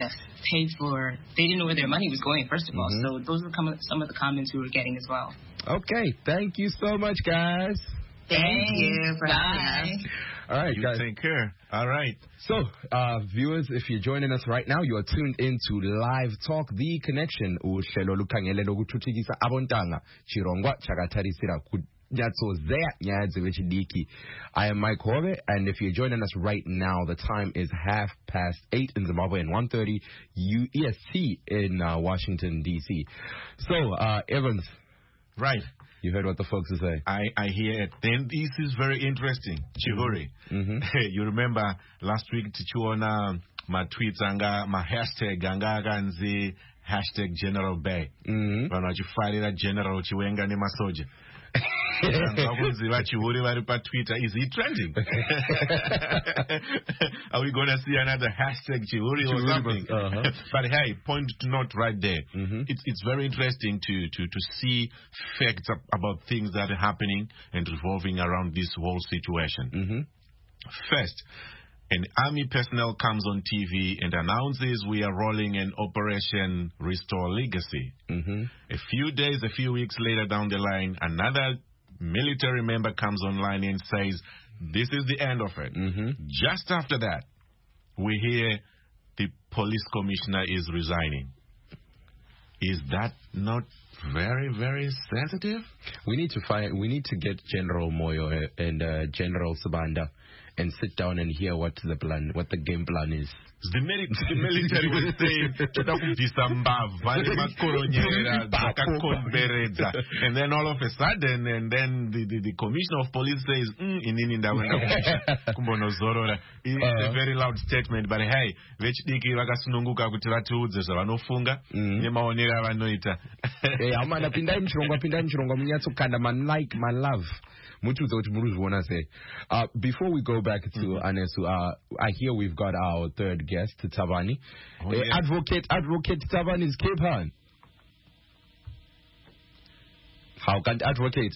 paid for. They didn't know where their money was going, first of all. So those were some of the comments we were getting as well. Okay, thank you so much, guys. Thank you. Bye. All right, guys. Take care. All right. So, viewers, if you're joining us right now, you are tuned into Live Talk, The Connection. Uhlelo lukhangele lokuthuthukisa abontanga chirongwa chakatarisira I am Mike Hove, and if you're joining us right now, the time is 8:30 in Zimbabwe and 1:30 EST in Washington, D.C. So, Evans. Right. You heard what the folks say. I hear it. Then this is very interesting. Chihuri. You remember last week, Tichuona, my tweets, my hashtag, ganzi, hashtag General Bay. When you find that General Chiwenga ni masoja. Twitter, is he trending? Are we going to see another hashtag Chihuri or something? But hey, point to note right there. It's very interesting to see facts about things that are happening and revolving around this whole situation. First, an army personnel comes on TV and announces we are rolling an Operation Restore Legacy. A few weeks later down the line, another military member comes online and says, this is the end of it. Just after that, we hear the police commissioner is resigning. Is that not very, very sensitive? We need to get General Moyo and General Sabanda and sit down and hear what the game plan is. The military was saying, and then all of a sudden, and then the commissioner of police says, it's a very loud statement, but hey, my love. Before we go back to Anesu, I hear we've got our third guest, Tavani. Advocate Tavani is Cape Town. How can advocate?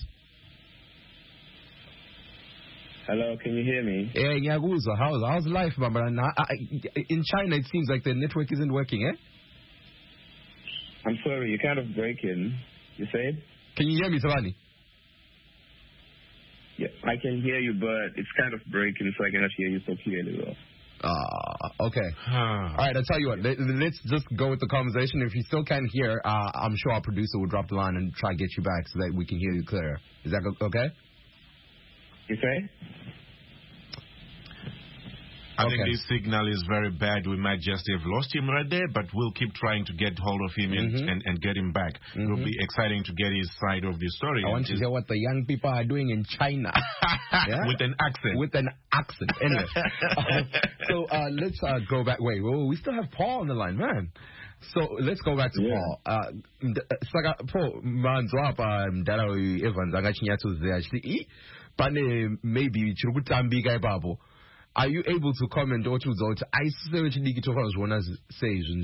Hello, can you hear me? Yeah, how's life, Mama? In China, it seems like the network isn't working, eh? I'm sorry, you're kind of breaking. You said? Can you hear me, Tavani? Yeah, I can hear you, but it's kind of breaking, so I cannot hear you so clearly, though. Okay. All right, I'll tell you what. Let's just go with the conversation. If you still can't hear, I'm sure our producer will drop the line and try to get you back so that we can hear you clearer. Is that okay? You say? I think this signal is very bad. We might just have lost him right there, but we'll keep trying to get hold of him and get him back. It will be exciting to get his side of the story. I want to hear what the young people are doing in China. With an accent. Anyway. So let's go back. Wait, we still have Paul on the line, man. So let's go back to Paul. Paul, manzwapa mdala Evans angachinyathu actually. Pane maybe chirukutambika ibabo. Are you able to comment or to those? I say what you to say in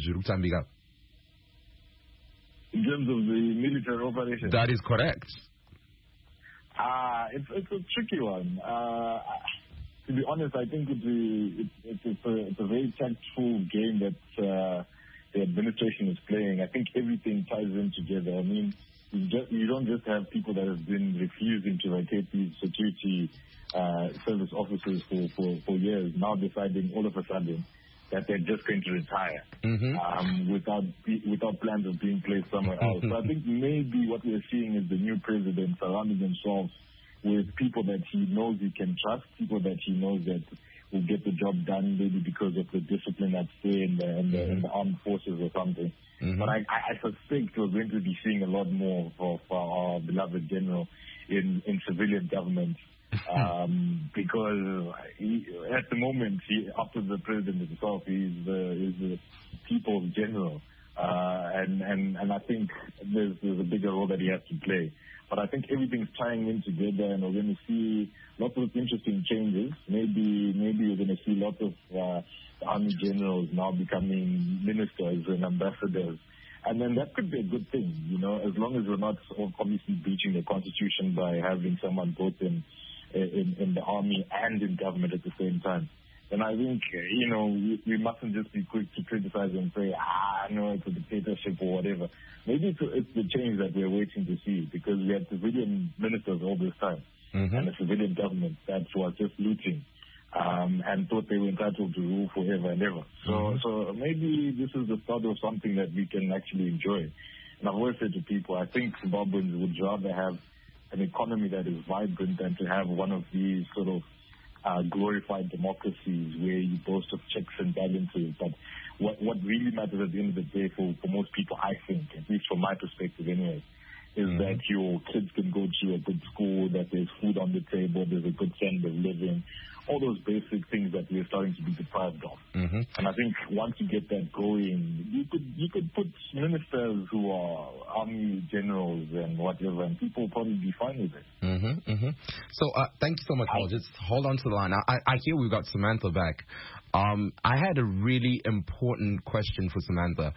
terms of the military operation. That is correct. It's a tricky one. To be honest, I think it's a very tactful game that the administration is playing. I think everything ties in together. I mean, you don't just have people that have been refusing to rotate these security service officers for years, now deciding all of a sudden that they're just going to retire without plans of being placed somewhere else. So I think maybe what we're seeing is the new president surrounding himself with people that he knows he can trust, people that he knows that will get the job done, maybe because of the discipline that's there in the armed forces or something. But I suspect we're going to be seeing a lot more of our beloved general in civilian government because at the moment, after the president himself, he's the people's general. And I think there's a bigger role that he has to play. But I think everything's tying in together, and we're going to see lots of interesting changes. Maybe we're going to see lots of army generals now becoming ministers and ambassadors. And then that could be a good thing, as long as we're not obviously breaching the constitution by having someone both in the army and in government at the same time. then I think, we mustn't just be quick to criticize and say, no, it's a dictatorship or whatever. Maybe it's the change that we're waiting to see, because we had civilian ministers all this time, and a civilian government that was just looting and thought they were entitled to rule forever and ever. So maybe this is the start of something that we can actually enjoy. And I've always said to people, I think Zimbabweans would rather have an economy that is vibrant than to have one of these sort of glorified democracies where you boast of checks and balances. But what really matters at the end of the day for most people, I think, at least from my perspective anyway, is that your kids can go to a good school, that there's food on the table, there's a good standard of living, all those basic things that we're starting to be deprived of. And I think once you get that going, you could put ministers who are army generals and whatever, and people will probably be fine with it. So thank you so much, Paul. Just hold on to the line. I hear we've got Samantha back. I had a really important question for Samantha.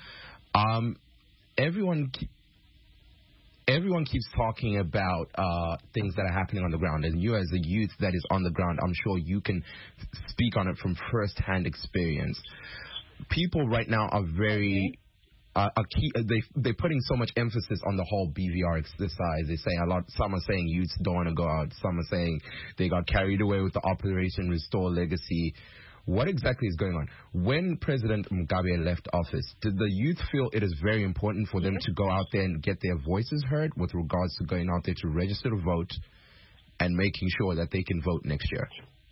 Everyone keeps talking about things that are happening on the ground, and you as a youth that is on the ground, I'm sure you can speak on it from first-hand experience. People right now are very they're putting so much emphasis on the whole BVR exercise. They say some are saying youths don't want to go out. Some are saying they got carried away with the Operation Restore Legacy. What exactly is going on? When President Mugabe left office, did the youth feel it is very important for them to go out there and get their voices heard with regards to going out there to register to vote and making sure that they can vote next year?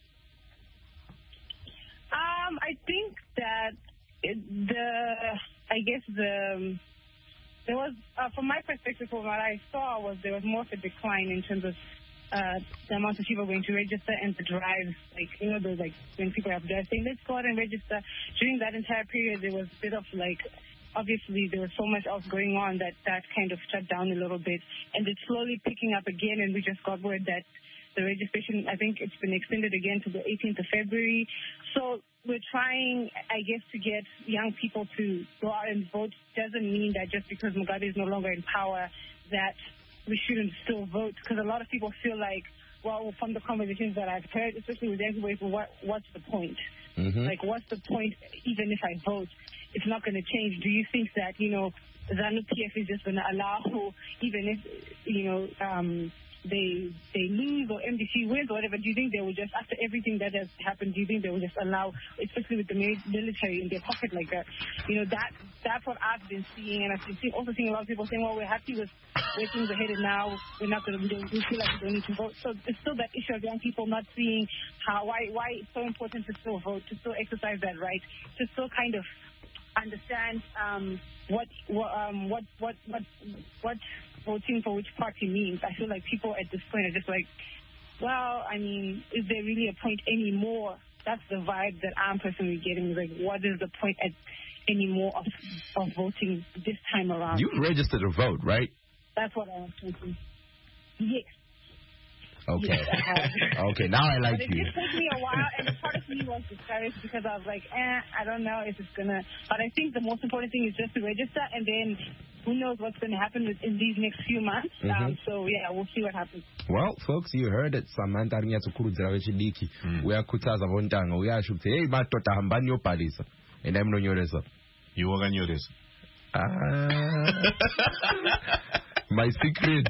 I think that there was, from my perspective, from what I saw, there was more of a decline in terms of the amount of people going to register and the drives, those when people have drives saying, let's go out and register. During that entire period, there was a bit of obviously there was so much else going on that kind of shut down a little bit. And it's slowly picking up again, and we just got word that the registration, I think it's been extended again to the 18th of February. So we're trying, I guess, to get young people to go out and vote. Doesn't mean that just because Mugabe is no longer in power that we shouldn't still vote, because a lot of people feel like, well, from the conversations that I've heard, especially with young people, what's the point? What's the point even if I vote? It's not going to change. Do you think that, ZANU-PF is just going to allow, even if, they lose or MDC wins or whatever, do you think they will just, after everything that has happened, do you think they will just allow, especially with the military in their pocket like that? That's what I've been seeing, and I've been also seeing a lot of people saying, well, we're happy with where things are headed now, we feel like we don't need to vote. So there's still that issue of young people not seeing why it's so important to still vote, to still exercise that right, to still kind of understand what voting for which party means. I feel like people at this point are just like, well, I mean, is there really a point anymore? That's the vibe that I'm personally getting. Like, what is the point anymore of voting this time around? You've registered to vote, right? That's what I was thinking. Yes. Okay. Yes, okay, now I like but you. It did take me a while, and part of me was discouraged because I was like, I don't know if it's going to... But I think the most important thing is just to register, and then who knows what's going to happen in these next few months. So, yeah, we'll see what happens. Well, folks, you heard it. Samantha Nyatsukurudzira vechidiki. Uyakhuthaza vontanga. Uyasho ukuthi, hey, madoda hambani yobhalisa. And I'm not yoresa. You organize. My secret,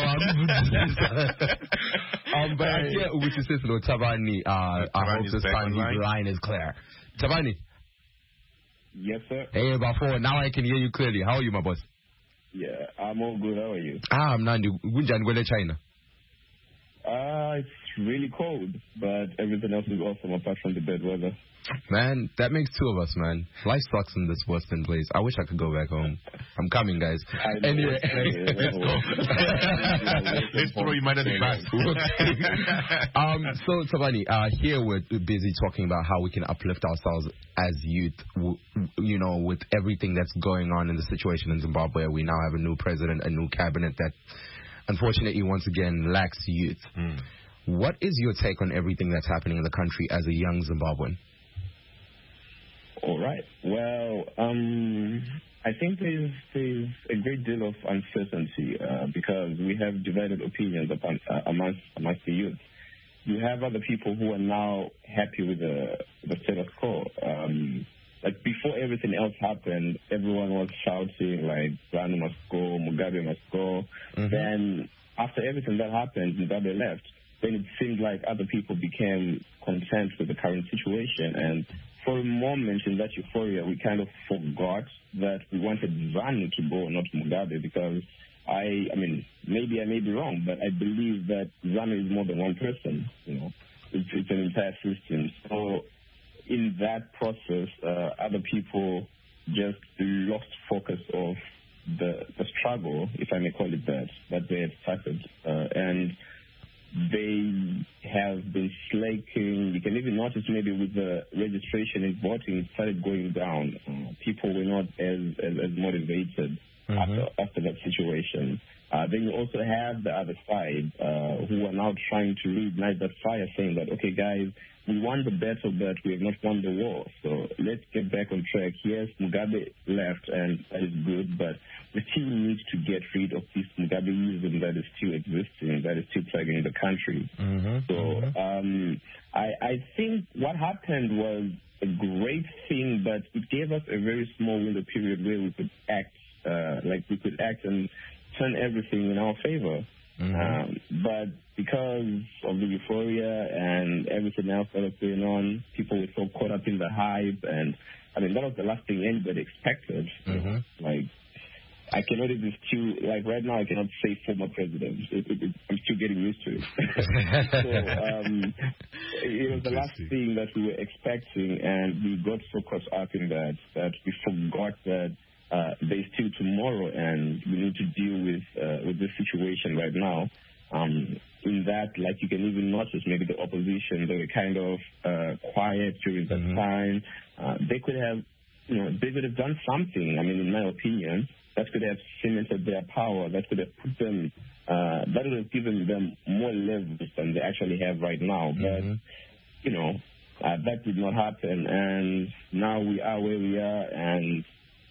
but I hear which is Tabani. I hope the line is clear. Tabani. Yes, sir. Hey, before now I can hear you clearly. How are you, my boss? Yeah, I'm all good. How are you? I'm Nandi. Gunjan China. It's really cold, but everything else is awesome apart from the bad weather. Man, that makes two of us, man. Life sucks in this Western place. I wish I could go back home. I'm coming, guys. Anyway, let's go. Let's throw you under the bus. So, Tabani, here we're busy talking about how we can uplift ourselves as youth, with everything that's going on in the situation in Zimbabwe. We now have a new president, a new cabinet that, unfortunately, once again, lacks youth. What is your take on everything that's happening in the country as a young Zimbabwean? All right. Well, I think there's a great deal of uncertainty because we have divided opinions amongst the youth. You have other people who are now happy with the the status quo. Like before everything else happened, everyone was shouting like ZANU must go, Mugabe must go. Then after everything that happened, Mugabe left. Then it seemed like other people became content with the current situation. And for a moment in that euphoria, we kind of forgot that we wanted ZANU to go, not Mugabe, because I mean, maybe I may be wrong, but I believe that ZANU is more than one person. You know, it's an entire system. So in that process, other people just lost focus of the struggle, if I may call it that they had started, and they have been slaking. You can even notice maybe with the registration and voting, it started going down. People were not as motivated after that situation. Then you also have the other side who are now trying to reignite that fire, saying that, okay, guys, we won the battle, but we have not won the war. So let's get back on track. Yes, Mugabe left, and that is good, but we still need to get rid of this Mugabeism that is still existing, that is still plaguing the country. I think what happened was a great thing, but it gave us a very small window period where we could act, we could act and turn everything in our favor. But because of the euphoria and everything else that was going on, people were so caught up in the hype, and I mean, that was the last thing anybody expected. Like, I cannot even right now I cannot say former president. I'm still getting used to it. So it was the last thing that we were expecting, and we got so caught up in that we forgot that there's still tomorrow, and we need to deal with this situation right now. In that, like, you can even notice maybe the opposition, they were kind of quiet during that time. They could have done something. I mean, in my opinion, that could have cemented their power. That could have put them. That would have given them more leverage than they actually have right now. But that did not happen, and now we are where we are, and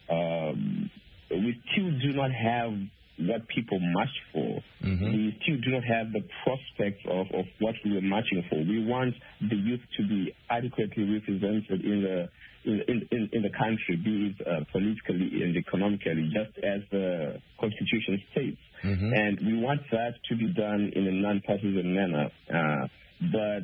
we still do not have what people marched for. We still do not have the prospects of what we were marching for. We want the youth to be adequately represented in the country, be it politically and economically, just as the Constitution states. And we want that to be done in a non-partisan manner. But,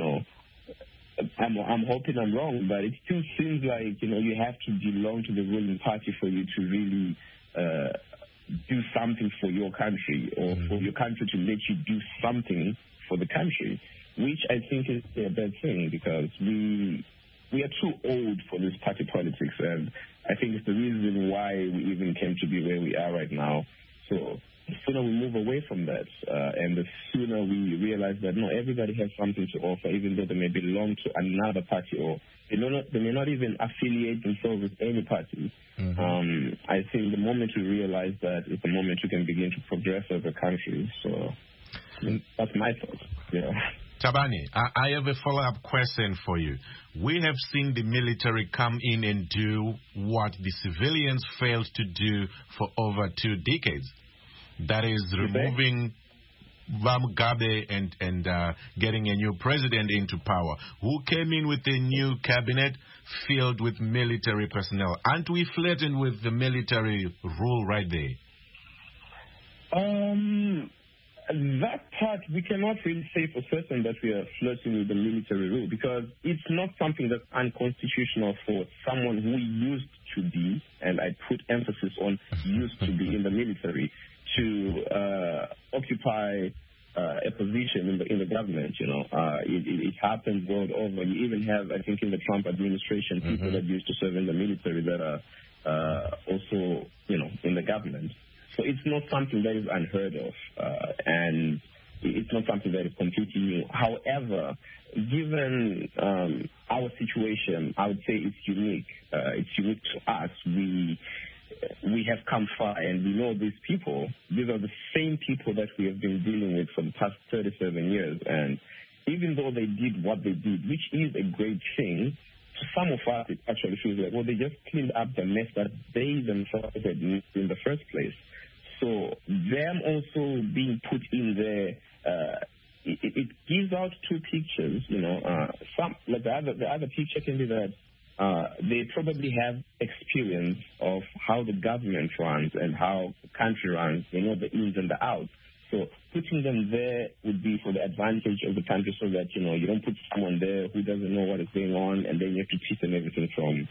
I'm hoping I'm wrong, but it still seems like, you have to belong to the ruling party for you to really do something for your country, or for your country to let you do something for the country, which I think is a bad thing, because we are too old for this party politics, and I think it's the reason why we even came to be where we are right now. So the sooner we move away from that, and the sooner we realize that everybody has something to offer, even though they may belong to another party, or they may not even affiliate themselves with any party. I think the moment we realize that is the moment we can begin to progress as a country. So that's my thought. Yeah. Thabani, I have a follow-up question for you. We have seen the military come in and do what the civilians failed to do for over 2 decades. That is removing Mugabe and getting a new president into power, who came in with a new cabinet filled with military personnel. Aren't we flirting with the military rule right there? That part, we cannot really say for certain that we are flirting with the military rule, because it's not something that's unconstitutional for someone who used to be, and I put emphasis on used to be in the military, to occupy a position in the government. It happens world over. You even have, I think, in the Trump administration, people that used to serve in the military that are also, in the government. So it's not something that is unheard of, and it's not something that is completely new. However, given our situation, I would say it's unique. It's unique to us. We have come far, and we know these people. These are the same people that we have been dealing with for the past 37 years. And even though they did what they did, which is a great thing, to some of us it actually feels like, they just cleaned up the mess that they themselves had made in the first place. So them also being put in there it gives out two pictures. Some like the other picture can be that they probably have experience of how the government runs and how the country runs. They know the ins and the outs. So putting them there would be for the advantage of the country, so that you don't put someone there who doesn't know what is going on, and then you have to teach them everything from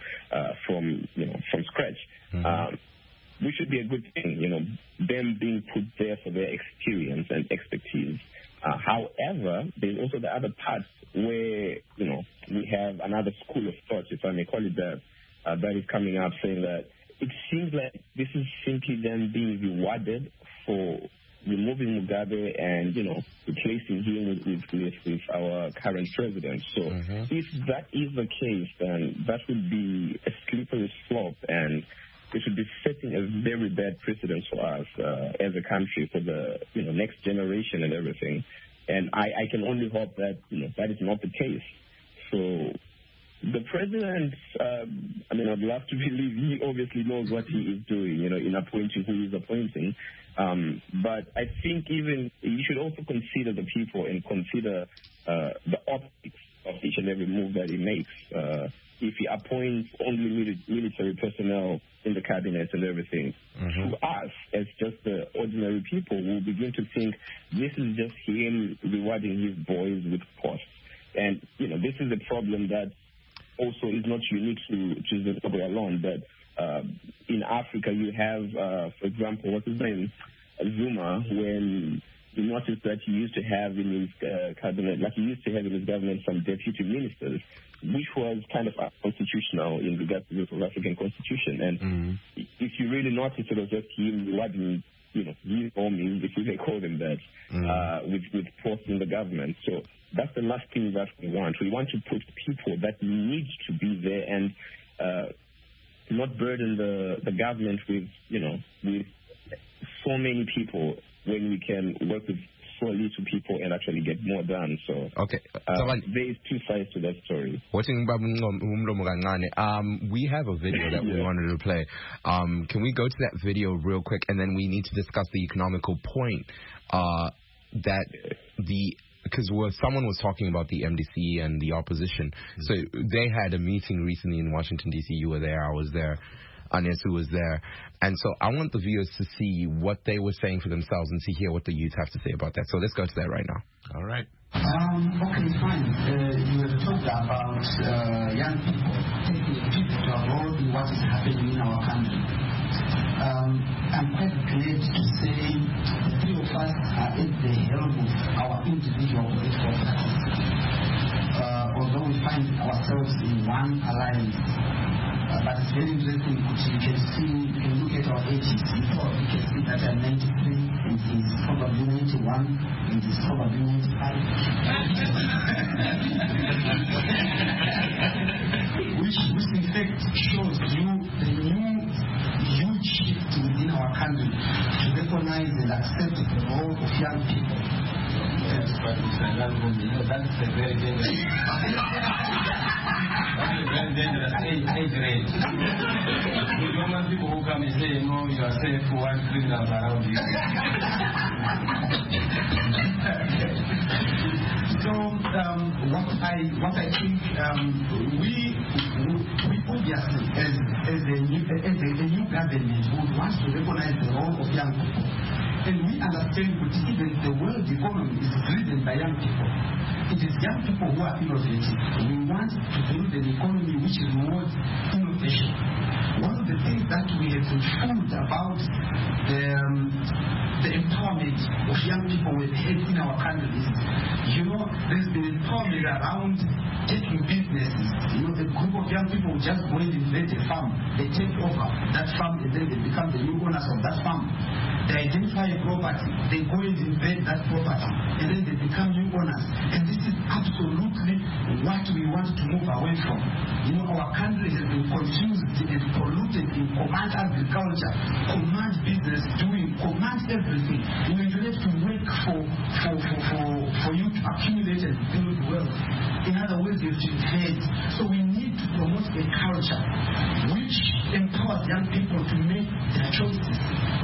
scratch. Mm-hmm. Which should be a good thing, them being put there for their experience and expertise. However, there's also the other part where, we have another school of thought, if I may call it that, that is coming up saying that it seems like this is simply them being rewarded for removing Mugabe and, replacing him with our current president. So if that is the case, then that would be a slippery slope, and it should be setting a very bad precedent for us as a country for the next generation and everything. And I can only hope that that is not the case. So the president, I'd love to believe he obviously knows what he is doing, in appointing who he's appointing. But I think even you should also consider the people and consider the optics of each and every move that he makes. If he appoints only military personnel in the cabinet and everything, to us, as just the ordinary people, we'll begin to think this is just him rewarding his boys with posts. And, this is a problem that also is not unique to Zimbabwe alone, but in Africa you have, for example, what's his name, Zuma, when you notice that he used to have in his cabinet, like he used to have in his government, some deputy ministers, which was kind of unconstitutional in regards to the South African Constitution. And if you really notice, it was just him rewarding, his homies, if you may call them that, with posts in the government. So that's the last thing that we want. We want to put people that need to be there and not burden the government with, with so many people when we can work with so little people and actually get more done. So okay, there is two sides to that story. We have a video that we wanted to play. Can we go to that video real quick, and then we need to discuss the economical point because someone was talking about the MDC and the opposition. So they had a meeting recently in Washington, D.C. You were there, I was there, Anesu was there. And so I want the viewers to see what they were saying for themselves and to hear what the youth have to say about that. So let's go to that right now. All right. Okay, fine. You have talked about young people taking a trip to abroad in what is happening in our country. I'm quite glad to say the three of us are at the helm of our individual political parties. Although we find ourselves in one alliance, but it's very interesting. You can look at our ages. You can see that I'm 93, and he's probably 91, and he's probably 95. which in fact shows you the new huge shift within our country to recognize and accept the role of young people. That's what we say. That's a very dangerous. That's a very dangerous age range. We don't want people who come and say, no, you are safe for one criminals around you. So what I think we obviously as a new government would want to recognize the role of young people. And we understand that even the world economy is driven by young people. It is young people who are innovative. We want to build an economy which rewards innovation. One of the things that we have been told about the empowerment of young people we've had in our country is, there's been empowerment around taking businesses. A group of young people just go and invent a farm. They take over that farm and then they become the new owners of that farm. They identify a property, they go and invent that property, and then they become new owners. And this is absolutely what we want to move away from. Our country has been confused and polluted in command agriculture, command business doing, command everything. You have to work for you to accumulate and build wealth. In other words, you have to invent. So we need to promote a culture which empowers young people to make their choices,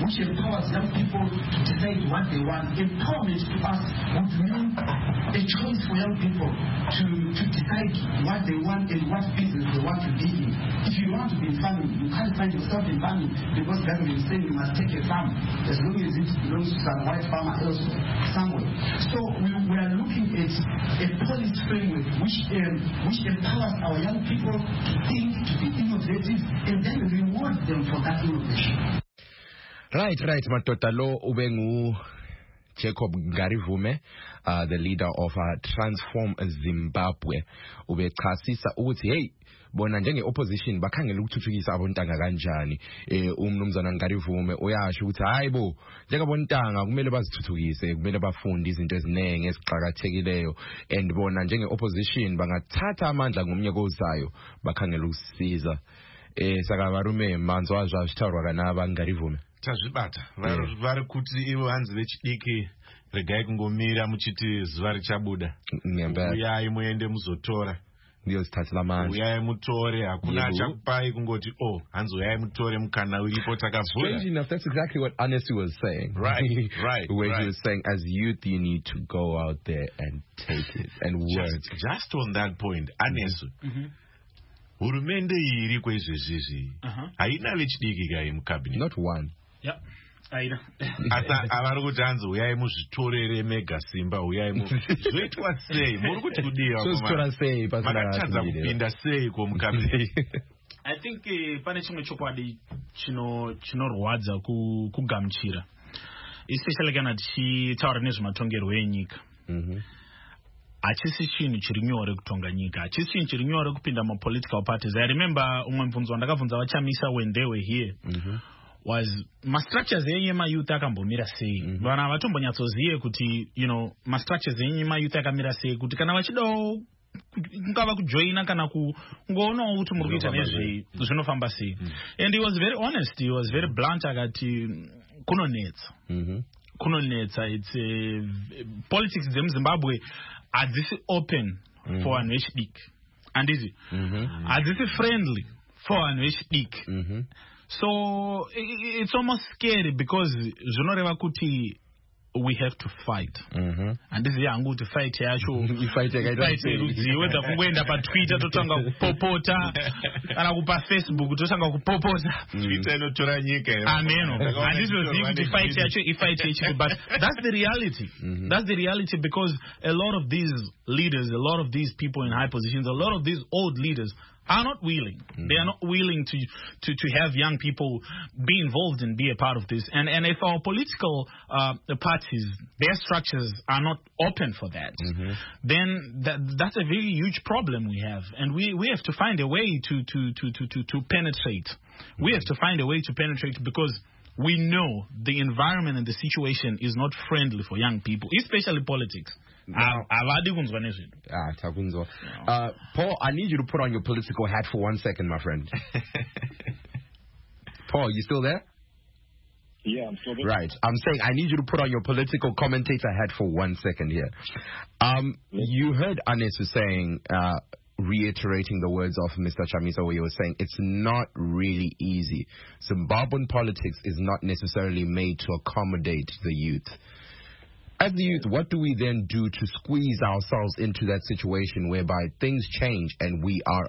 which empowers young people to decide what they want. Empowerment to us would mean a choice for young people to decide what they want and what business they want to be in. If you want to be in farming, you can't find yourself in farming because government is saying you must take a farm as long as it belongs to some white farmer elsewhere, somewhere. So we are looking at a policy framework which empowers our young people to think, to be innovative, and then reward them for that innovation. Right, madoda lo ubengu Jacob Ngarivume, the leader of Transform Zimbabwe. Ubechasisa ukuthi hey bona njenge opposition bakhangela ukuthuthukisa abontanga kanjani. Umnumzana Ngarivume uyasho ukuthi hayibo njengabontanga kumele bazithuthukise, kumele bafunde izinto ezinenge eziqhakathekileyo, and bona njenge opposition bangathatha amandla ngomnyaka ozayo bakhangela ukusiza. Sakabarume manzo azwa sitharwa kana Ngarivume. Tazvibata vari kuti ivo hanzi vechidiki regai kungomira muchiti zuva richabuda, uyai muende muzotora, uyai mutore, hakuna achakupai kungoti hanzi uyai mutore mukana uripo takavhura. Strange enough, that's exactly what Anesu was saying. Right. Where he was saying, as youth you need to go out there and take it and work. Just on that point, Anesu, hurumende iri kwezvezvizvi haina vechidiki kai mucabinet. Not one. Yeah. Avari kuti hanzi uyai muzvitorere mega simba, uyai zvoitwa sei? Muri kuti kudiwa makatadza kupinda sei komucabinet? I think pane chimwe chokwadi chinorwadza kugamuchira, especially kana tichitaura nezvematongerwo enyika. Hachisi chinhu chiri nyore kutonga nyika, hachisi chinhu chiri nyore kupinda political parties. I remember umwe mubvunzo wandakabvunza vaChamisa when they were here was ma-structures enye ma-youth akambomira sei. Vana havatombonyatsozive kuti ma-structures enye ma-youth akamira sei, kuti kana vachidawo kungava kujoina kana kungoonawo kuti muri kuita nezvei zvinofamba sei. And he was very honest, he was very blunt, akati kunonetsa. It's politics dzemuZimbabwe hadzisi open for vanhu vechidiki, handizvi? Hadzisi friendly for vanhu vechidiki. So it's almost scary because zvinoreva kuti we have to fight. Handizvi hangu kuti fight yacho fight yerudzivo wedza kungoenda paTwitter totanga kupopota kana kupa Facebook totanga kupopota Twitter inotora nyika. Ameno. Handizvozivi kuti fight yacho ifight yechipi, but that's the reality. That's the reality, because a lot of these leaders, a lot of these people in high positions, a lot of these old leaders are not willing. They are not willing to have young people be involved and be a part of this. And if our political parties, their structures are not open for that, then that's a very huge problem we have. And we have to find a way to penetrate. We have to find a way to penetrate, because we know the environment and the situation is not friendly for young people, especially politics. Paul, I need you to put on your political hat for 1 second, my friend. Paul, you still there? Yeah, I'm still there. Right. I'm saying I need you to put on your political commentator hat for 1 second here. You heard Anesu saying, reiterating the words of Mr. Chamisa, where he was saying it's not really easy. Zimbabwean politics is not necessarily made to accommodate the youth. As the youth, what do we then do to squeeze ourselves into that situation whereby things change and we are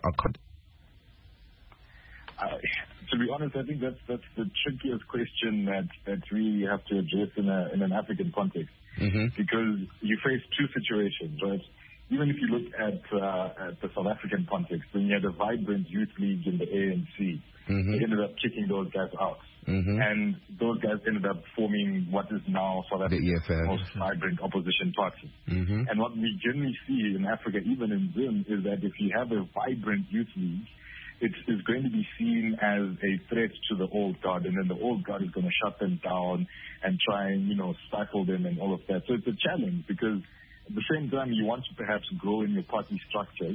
to be honest, I think that's the trickiest question that we have to address in an African context, because you face two situations, right? Even if you look at the South African context, when you had a vibrant youth league in the ANC, they ended up kicking those guys out. And those guys ended up forming what is now South Africa's most vibrant opposition party. And what we generally see in Africa, even in Zim, is that if you have a vibrant youth league, it's going to be seen as a threat to the old guard, and then the old guard is going to shut them down and try and, stifle them and all of that. So it's a challenge, because at the same time you want to perhaps grow in your party structures,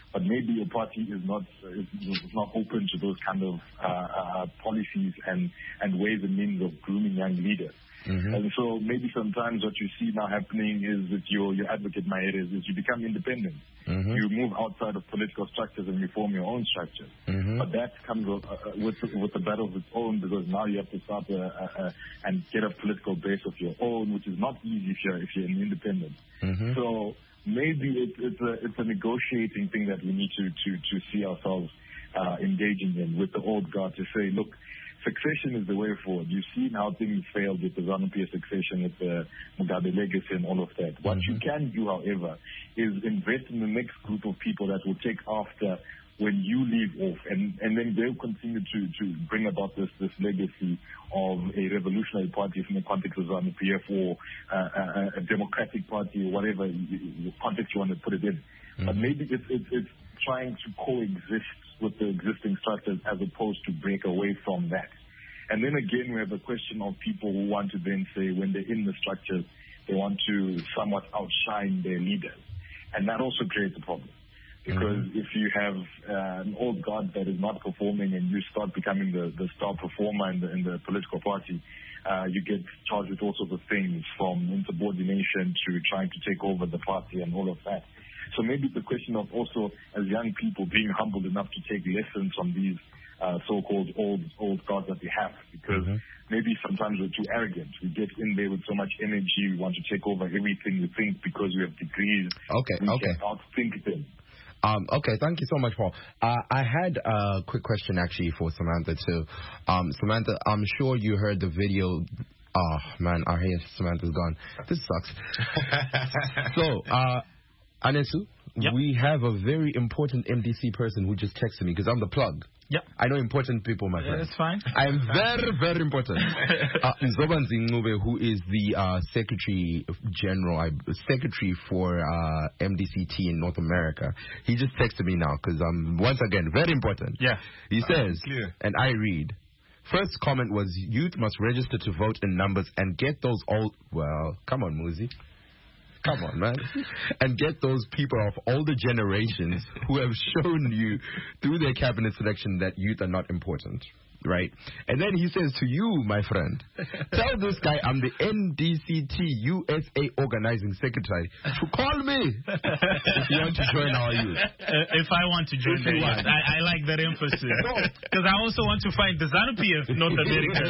but maybe your party is not open to those kind of policies and ways and means of grooming young leaders. And so maybe sometimes what you see now happening is that your advocate, Maheres, is you become independent. You move outside of political structures and you form your own structures. But that comes with a battle of its own, because now you have to start and get a political base of your own, which is not easy if you're an independent. So maybe it's a negotiating thing that we need to see ourselves engaging in with the old guard, to say, look, succession is the way forward. You've seen how things failed with the ZANU-PF succession, with the Mugabe legacy and all of that. What you can do, however, is invest in the next group of people that will take after when you leave off, and then they'll continue to bring about this legacy of a revolutionary party in the context of ZANU-PF, or a democratic party, or whatever context you want to put it in. But maybe it's trying to coexist with the existing structures as opposed to break away from that. And then again, we have a question of people who want to then say, when they're in the structures, they want to somewhat outshine their leaders. And that also creates a problem. Because if you have an old guard that is not performing and you start becoming the star performer in the political party, you get charged with all sorts of things, from insubordination to trying to take over the party and all of that. So maybe the question of also, as young people, being humbled enough to take lessons from these so-called old guards that we have, because maybe sometimes we're too arrogant. We get in there with so much energy, we want to take over everything. We think because we have degrees, we can outthink them. Okay, thank you so much, Paul. I had a quick question actually for Samantha too. Samantha, I'm sure you heard the video. Oh man, our hair Samantha's gone. This sucks. So, Anesu, we have a very important MDC person who just texted me, because I'm the plug. Yep. I know important people, my friend. That's fine. I am very, very important. Nzobanzi Ncube, who is the Secretary for MDCT in North America, he just texted me now, because once again, very important. Yeah. He says, and I read, first comment was, youth must register to vote in numbers and get those old... Well, come on, Muzi. Come on, man. And get those people of older generations who have shown you through their cabinet selection that youth are not important. Right? And then he says to you, my friend, tell this guy I'm the NDCT USA Organizing Secretary to call me if you want to join our youth. If I want to join the youth, I like that emphasis. Because I also want to find the ZANU-PF North America.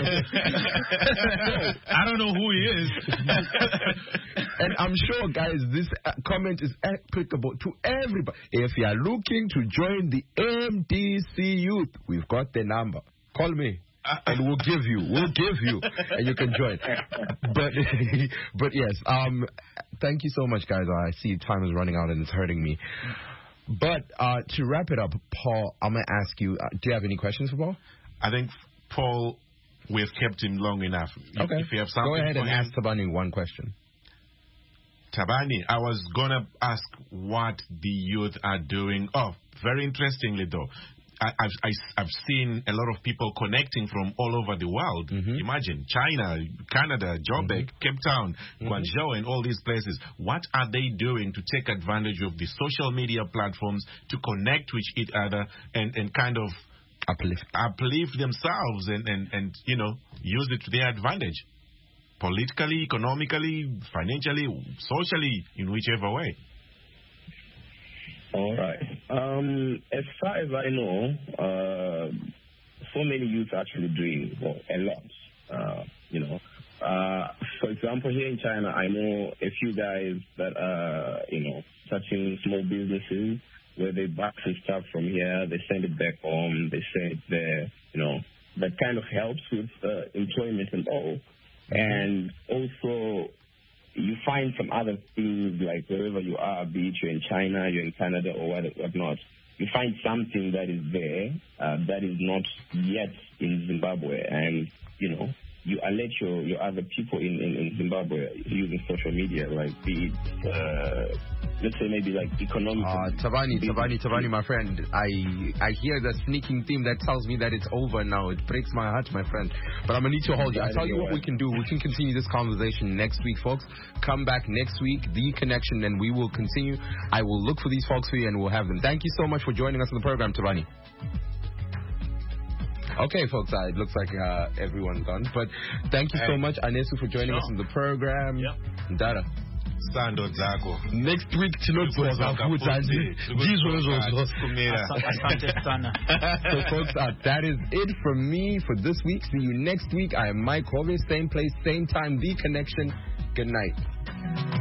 I don't know who he is. And I'm sure, guys, this comment is applicable to everybody. If you are looking to join the MDC youth, we've got the number. Call me, and we'll give you, and you can join. But yes, thank you so much, guys. I see time is running out and it's hurting me. But to wrap it up, Paul, I'm going to ask you, do you have any questions for Paul? I think, Paul, we've kept him long enough. Okay. If you have something, go ahead and ask Tabani one question. Tabani, I was going to ask what the youth are doing. Oh, very interestingly, though. I've seen a lot of people connecting from all over the world. Imagine China, Canada, Joburg, Cape Town, Guangzhou, and all these places. What are they doing to take advantage of the social media platforms to connect with each other and kind of uplift themselves and you know, use it to their advantage? Politically, economically, financially, socially, in whichever way. All right. As far as I know, so many youth are actually doing a lot. You know, for example, here in China, I know a few guys that are, you know, touching small businesses where they buy some stuff from here, they send it back home, they send it there. You know, that kind of helps with employment and all. And also, you find some other things, like wherever you are, be it you're in China, you're in Canada, or whatnot, you find something that is there that is not yet in Zimbabwe, and, you know, you are let your other people in Zimbabwe using social media, like be it, let's say maybe like economic. Tabani, my friend, I hear the sneaking theme that tells me that it's over now. It breaks my heart, my friend. But I'm gonna need to hold you. I tell you what we can do. We can continue this conversation next week, folks. Come back next week, The Connection, and we will continue. I will look for these folks for you, and we'll have them. Thank you so much for joining us on the program, Tabani. Okay, folks, it looks like everyone's gone. But thank you so much, Anesu, for joining us on the program. Yep. Dada. Next week, so folks, that is it from me for this week. See you next week. I am Mike Hove, same place, same time, The Connection. Good night.